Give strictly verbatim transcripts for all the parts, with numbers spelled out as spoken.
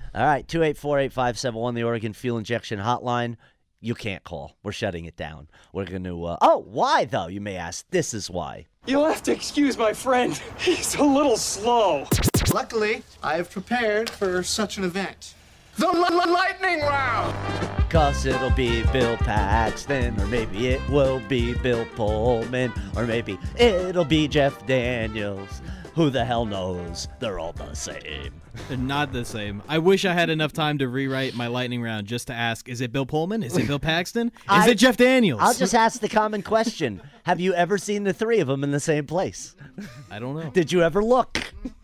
All right, two eight four, eight five seven one, the Oregon Fuel Injection Hotline. You can't call. We're shutting it down. We're going to, uh, oh, why, though, you may ask. This is why. You'll have to excuse my friend. He's a little slow. Luckily, I have prepared for such an event. The l- lightning round! Cause it'll be Bill Paxton, or maybe it will be Bill Pullman, or maybe it'll be Jeff Daniels. Who the hell knows? They're all the same. They're not the same. I wish I had enough time to rewrite my lightning round just to ask, is it Bill Pullman? Is it Bill Paxton? Is I, it Jeff Daniels? I'll just ask the common question. Have you ever seen the three of them in the same place? I don't know. Did you ever look?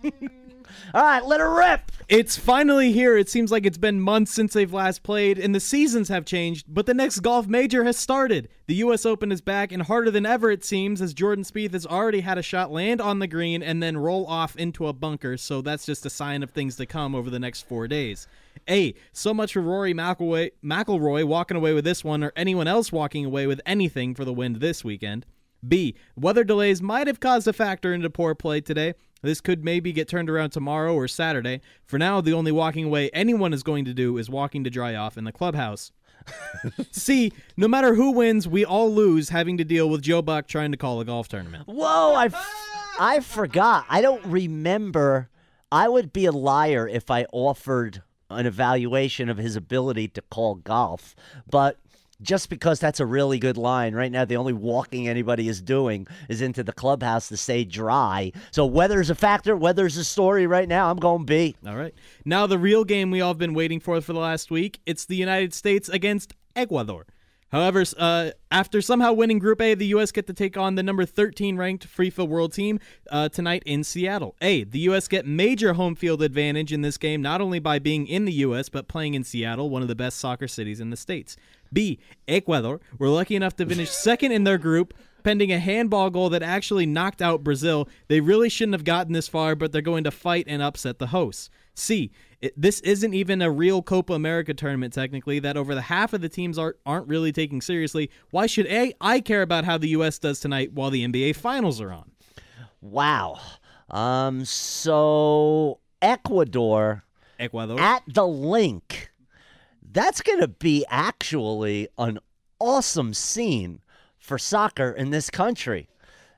All right, let her rip. It's finally here. It seems like it's been months since they've last played, and the seasons have changed, but the next golf major has started. The U S Open is back, and harder than ever it seems, as Jordan Spieth has already had a shot land on the green and then roll off into a bunker, so that's just a sign of things to come over the next four days. A, so much for Rory McIlroy, McIlroy walking away with this one, or anyone else walking away with anything for the win this weekend. B, weather delays might have caused a factor into poor play today. This could maybe get turned around tomorrow or Saturday. For now, the only walking away anyone is going to do is walking to dry off in the clubhouse. C, no matter who wins, we all lose having to deal with Joe Buck trying to call a golf tournament. Whoa, I, f- I forgot. I don't remember. I would be a liar if I offered an evaluation of his ability to call golf. But just because that's a really good line, right now the only walking anybody is doing is into the clubhouse to stay dry. So weather's a factor, weather's a story right now. I'm going B. All right. Now the real game we all have been waiting for for the last week. It's the United States against Ecuador. However, uh, after somehow winning Group A, the U S get to take on the number thirteen ranked FIFA World Team uh, tonight in Seattle. A, the U S get major home field advantage in this game, not only by being in the U S, but playing in Seattle, one of the best soccer cities in the States. B, Ecuador were lucky enough to finish second in their group, pending a handball goal that actually knocked out Brazil. They really shouldn't have gotten this far, but they're going to fight and upset the hosts. C, it, this isn't even a real Copa America tournament, technically, that over the half of the teams aren't, aren't really taking seriously. Why should A, I care about how the U S does tonight while the N B A Finals are on? Wow. Um. So, Ecuador, Ecuador at the link. That's going to be actually an awesome scene for soccer in this country.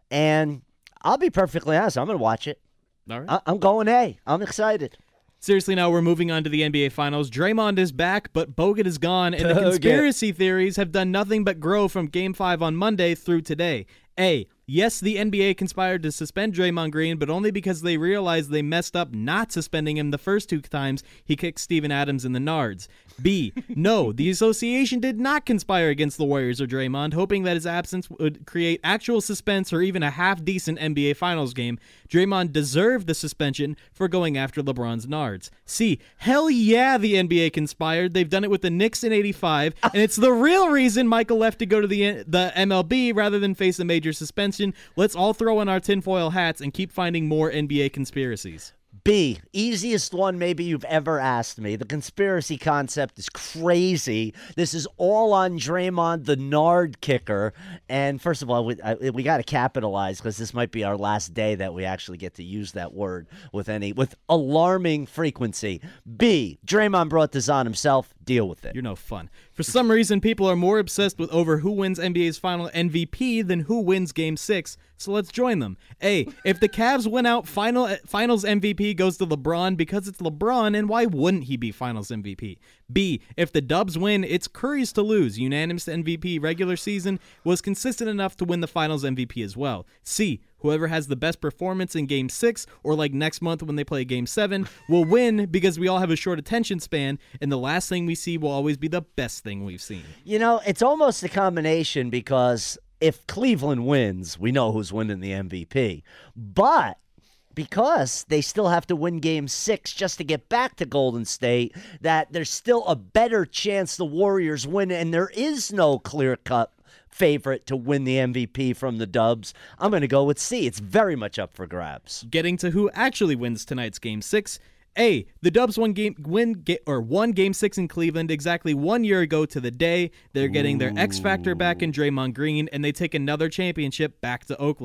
And I'll be perfectly honest, I'm going to watch it. All right. I- I'm going A. I'm excited. Seriously, now we're moving on to the N B A Finals. Draymond is back, but Bogut is gone, and the Bogut. conspiracy theories have done nothing but grow from Game five on Monday through today. A, yes, the N B A conspired to suspend Draymond Green, but only because they realized they messed up not suspending him the first two times he kicked Steven Adams in the nards. B, no, the association did not conspire against the Warriors or Draymond, hoping that his absence would create actual suspense or even a half-decent N B A Finals game. Draymond deserved the suspension for going after LeBron's nards. C, hell yeah, the N B A conspired. They've done it with the Knicks in eighty-five, and it's the real reason Michael left to go to the the M L B rather than face a major suspension. Let's all throw on our tinfoil hats and keep finding more N B A conspiracies. B, easiest one maybe you've ever asked me. The conspiracy concept is crazy. This is all on Draymond, the Nard kicker. And first of all, we, I, we got to capitalize because this might be our last day that we actually get to use that word with any with alarming frequency. B, Draymond brought this on himself. Deal with it. You're no fun. For some reason, people are more obsessed with over who wins N B A's final M V P than who wins Game six, so let's join them. A, if the Cavs win out, final finals M V P goes to LeBron because it's LeBron, and why wouldn't he be finals M V P? B, if the Dubs win, it's Curry's to lose. Unanimous M V P regular season, was consistent enough to win the finals M V P as well. C, whoever has the best performance in Game six, or like next month when they play Game seven, will win because we all have a short attention span, and the last thing we see will always be the best thing we've seen. You know, it's almost a combination because if Cleveland wins, we know who's winning the M V P. But because they still have to win Game six just to get back to Golden State, that there's still a better chance the Warriors win, and there is no clear-cut favorite to win the M V P from the Dubs. I'm going to go with C. It's very much up for grabs. Getting to who actually wins tonight's Game six. A, the Dubs won game win get, or won Game six in Cleveland exactly one year ago to the day. They're getting their X Factor back in Draymond Green, and they take another championship back to Oakland.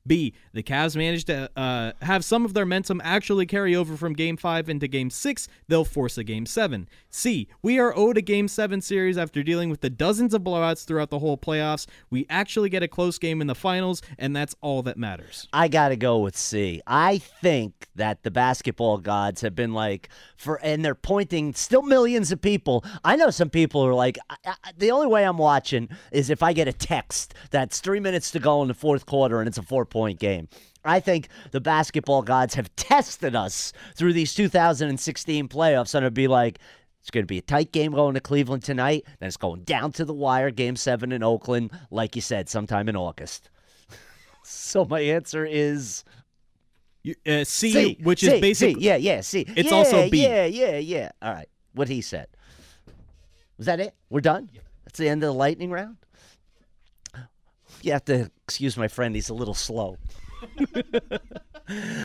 B, the Cavs managed to uh, have some of their momentum actually carry over from Game five into Game six. They'll force a Game seven. C, we are owed a Game seven series after dealing with the dozens of blowouts throughout the whole playoffs. We actually get a close game in the finals, and that's all that matters. I got to go with C. I think that the basketball gods have been like, for, and they're pointing, still millions of people. I know some people are like, I, I, the only way I'm watching is if I get a text that's three minutes to go in the fourth quarter and it's a four-point game. I think the basketball gods have tested us through these two thousand sixteen playoffs, and it'd be like, it's going to be a tight game going to Cleveland tonight, then it's going down to the wire, Game seven in Oakland, like you said, sometime in August. So my answer is You- Uh, C, C, which C, is basically C, yeah, yeah, C. It's yeah, also B. Yeah, yeah, yeah. All right, what he said. Was that it? We're done? That's the end of the lightning round? You have to excuse my friend. He's a little slow.